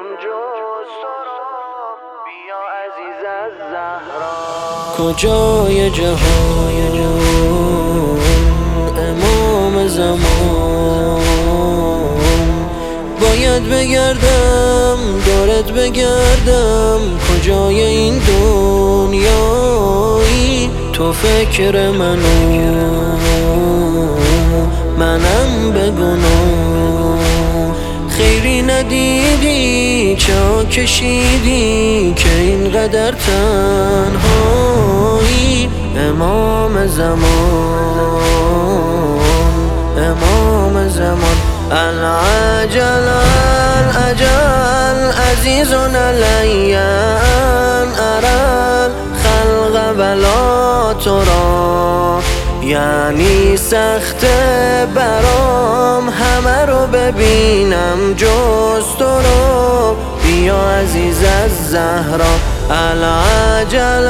جز تو رو، بیا عزیز از زهرا. کجای جهان امام زمان، باید بگردم دورت بگردم کجای این دنیایی. تو فکر منم به گناه، خیری ندیدی چه کشیدی که اینقدر تنهایی. امام زمان العجل العجل عزیز علی ان اری الخلق ولا ترا، یعنی سخت برام همه رو ببینم جز تو رو، بیا عزیز از زهرا. العجل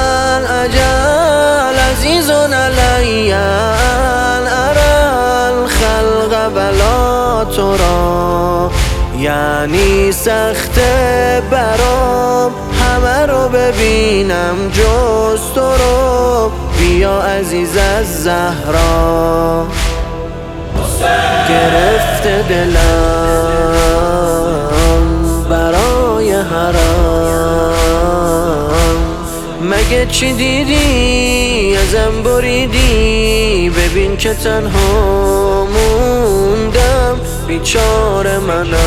العجل عزیز علی ان اری الخلق ولا ترا، یعنی سخت برام همه رو ببینم جز تو رو، بیا عزیز از زهرا. گرفته دلم برای حرم، مگه چی دیدی ازم بریدی؟ ببین که تنها موندم، بیچاره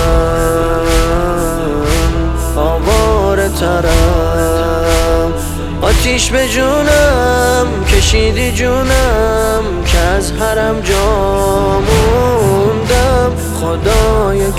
منم آواره ترم. آتیش به جونم کشیدی جونم که از حرم جا موندم. خدای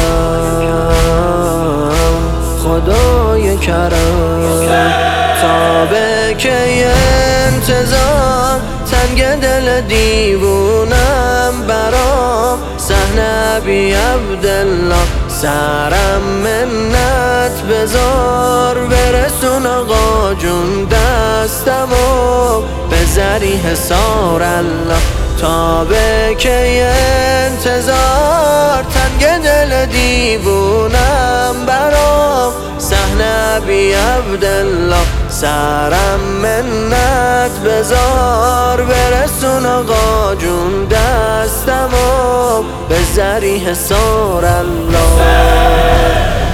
کرم تا به که انتظار، تنگ دل دیوونم برام صحنه بی عبدالله. سرم منت بذار برسون آقا جون دستمو به ذریح سار الله. تا به که انتظار، تنگ دل دیوونم برام صحنه بی عبدالله. سرم منت بذار برسون آقا جون دستمو به ذریح سار الله.